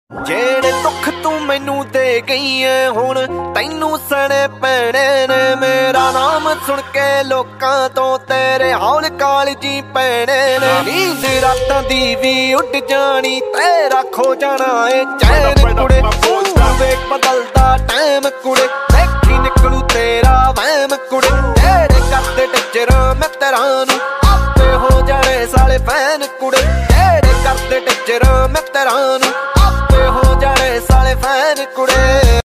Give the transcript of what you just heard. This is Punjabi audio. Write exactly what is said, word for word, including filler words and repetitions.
ਜਿਹੜੇ ਦੁੱਖ ਤੂੰ ਮੈਨੂੰ ਦੇ ਗਈ ਏ ਹੁਣ ਤੈਨੂੰ ਸਣੇ ਪੈਣੇ ਨੇ। ਮੇਰਾ ਨਾਮ ਸੁਣ ਕੇ ਲੋਕਾਂ ਤੋਂ ਤੇਰੇ ਹੌਲ ਕਾਲਜੀ ਪੈਣੇ ਨੇ। ਨੀਂਦ ਰਾਤਾਂ ਦੀ ਵੀ ਉੱਡ ਜਾਣੀ ਤੇਰਾ ਖੋ ਜਾਣਾ ਏ ਚੈਨ ਕੁੜੇ। ਤੂੰ ਵੇਖ ਬਦਲਦਾ ਟਾਈਮ ਕੁੜੇ ਦੇਖੀ ਨਿਕਲੂ ਤੇਰਾ ਵਹਿਮ ਕੁੜੇ। ਤੇਰੇ ਕਰਦੇ ਟਿਚਰਾਂ ਮੈਂ ਤੇਰਾ ਨੂੰ ਆਪੇ ਹੋ ਜਾਣੇ ਸਾਲੇ ਫੈਨ ਕੁੜੇ। ਤੇਰੇ ਕਰਦੇ ਟਿਚਰਾਂ ਮੈਂ ਤੇਰਾ ਨੂੰ ਆਪੇ ਹੋ ਜਾਣੇ ਸਾਲੇ ਫੈਨ ਕੁੜੇ।